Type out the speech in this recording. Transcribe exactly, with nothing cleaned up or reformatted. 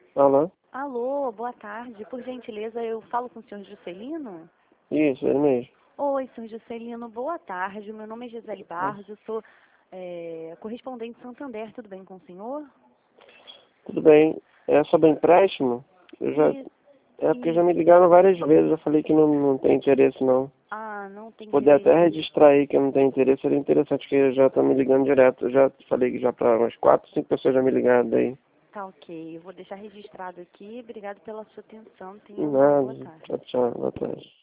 Alô? Alô, boa tarde. Por gentileza, eu falo com o senhor Juscelino? Isso, ele mesmo. Oi, senhor Juscelino, boa tarde. Meu nome é Gisele Barros, eu sou é, correspondente Santander. Tudo bem com o senhor? Tudo bem. É sobre empréstimo? Eu já, Isso, é porque já isso. me ligaram várias vezes, eu falei que não, não tem interesse não. Ah, não tem Poder até interesse. registrar aí que eu não tenho interesse, seria interessante, porque já estão me ligando direto. Eu já falei que já para umas quatro, cinco pessoas já me ligaram daí. Tá ok, eu vou deixar registrado aqui. Obrigado pela sua atenção. Tenha uma boa Nada. tarde. Tchau, tchau. Boa tarde.